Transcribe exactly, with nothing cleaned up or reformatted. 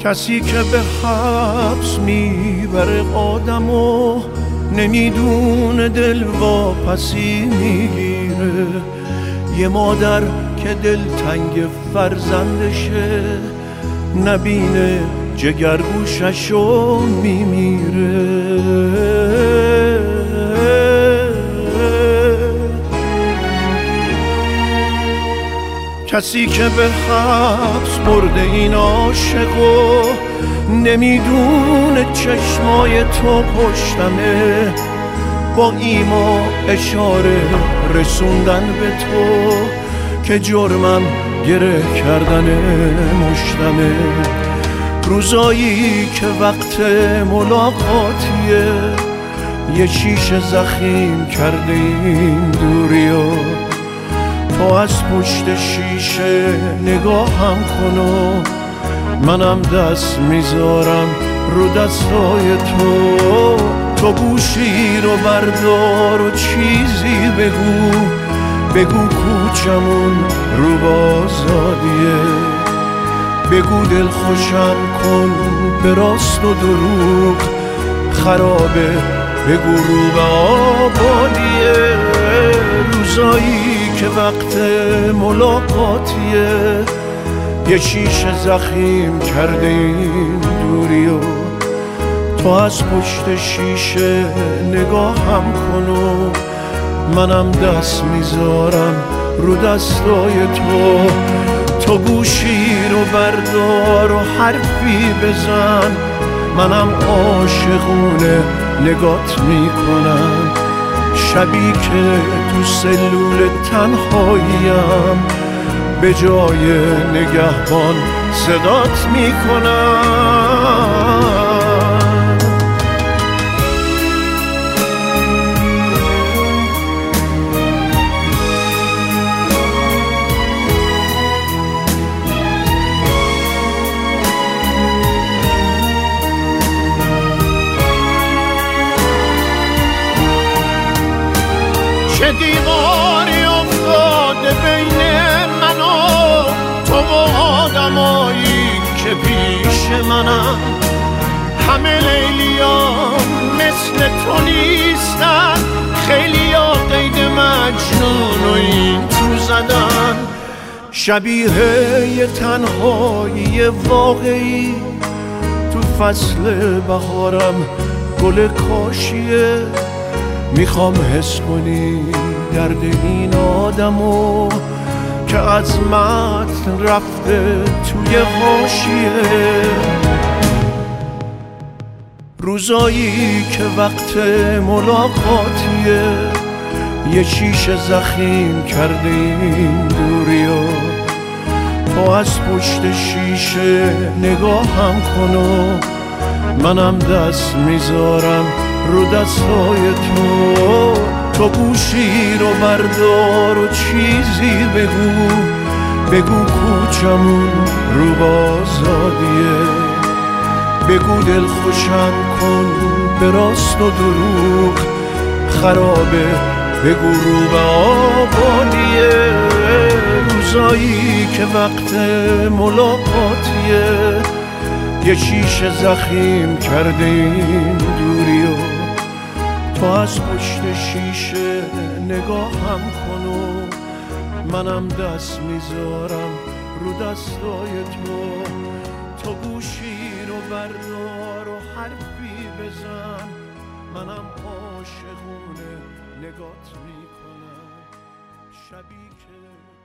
کسی که به حبس میبره آدمو نمیدونه دل واپسی میگیره. یه مادر که دلتنگ فرزندشه نبینه جگرگوششو میمیره. کسی که به حبس برده این عاشقو نمیدونه چشمای تو پشتمه، با ایما اشاره رسوندن به تو که جرمم گره کردن مشتمه. روزایی که وقت ملاقاتیه یه شیشه زخیم کرده این دوریا، تو از پشت شیشه نگاهم کن و منم دست میذارم رو دستای تو. تو گوشی رو بردار و چیزی بگو، بگو کوچمون رو بازادیه، بگو دل خوشم کن به راست و دروغ خرابه، بگو رو به آبادیه. روزایی که وقت ملاقاتیه یه شیشه زخیم کرده این دوریو، تو از پشت شیشه نگاهم کن و منم دست میذارم رو دستای تو. تو گوشی رو بردار و حرفی بزن، منم عاشقونه نگات میکنم. شبی که تو سلول تنهاییم به جای نگهبان صدات میکنم. چه دیواری افتاده بین من و تو و آدمایی که پیش منم، همه لیلیان مثل تو نیستن، خیلی ها قید مجنون و این تو زدن. شبیه یه تنهایی واقعی تو فصل بهارم گل کاشیه، میخوام حس کنی درد این آدمو که از متن رفته توی حاشیه. روزایی که وقت ملاقاتیه یه شیشه زخیم کرده این دوریا، تو از پشت شیشه نگاهم کن و منم دست میذارم رو دستای تو. تو گوشی رو بردار و چیزی بگو، بگو کوچمون رو بازادیه، بگو دل خوشم کن به راست و دروغ خرابه، بگو رو به آبادیه. روزایی که وقت ملاقاتیه یه شیشه زخیم کرده این دوریو، تو از پشت شیشه نگاهم کن و منم دست میذارم رو دستای تو. تو گوشی رو بردار و حرفی بزن، منم عاشقونه نگات میکنم. شبی که